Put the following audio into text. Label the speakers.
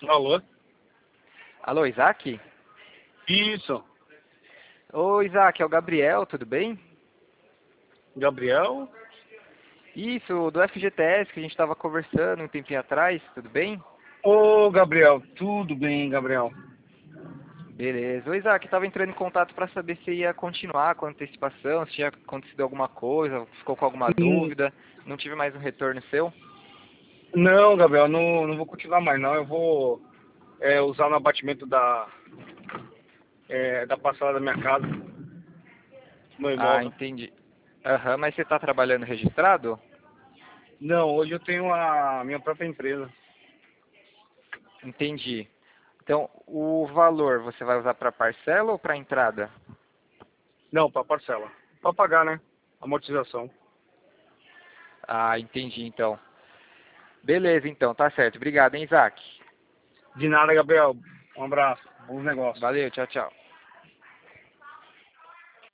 Speaker 1: Alô?
Speaker 2: Alô, Isaac?
Speaker 1: Isso.
Speaker 2: Ô, Isaac, é o Gabriel, tudo bem?
Speaker 1: Gabriel?
Speaker 2: Isso, do FGTS que a gente estava conversando um tempinho atrás, tudo bem?
Speaker 1: Ô, Gabriel. Tudo bem, Gabriel?
Speaker 2: Beleza. Ô, Isaac, estava entrando em contato para saber se ia continuar com a antecipação, se tinha acontecido alguma coisa, ficou com alguma
Speaker 1: Hum,
Speaker 2: dúvida, não tive mais um retorno seu?
Speaker 1: Não, Gabriel, não vou continuar mais não. Eu vou usar no abatimento da parcela da minha casa, meu
Speaker 2: Ah,
Speaker 1: imóvel.
Speaker 2: entendi. Aham, mas você está trabalhando registrado?
Speaker 1: Não, hoje eu tenho a minha própria empresa.
Speaker 2: Entendi. Então, o valor você vai usar para parcela ou para entrada?
Speaker 1: Não, para parcela. Para pagar, né? Amortização.
Speaker 2: Ah, entendi então. Beleza, então, tá certo. Obrigado, hein, Isaac?
Speaker 1: De nada, Gabriel. Um abraço. Bons negócios.
Speaker 2: Valeu, tchau, tchau.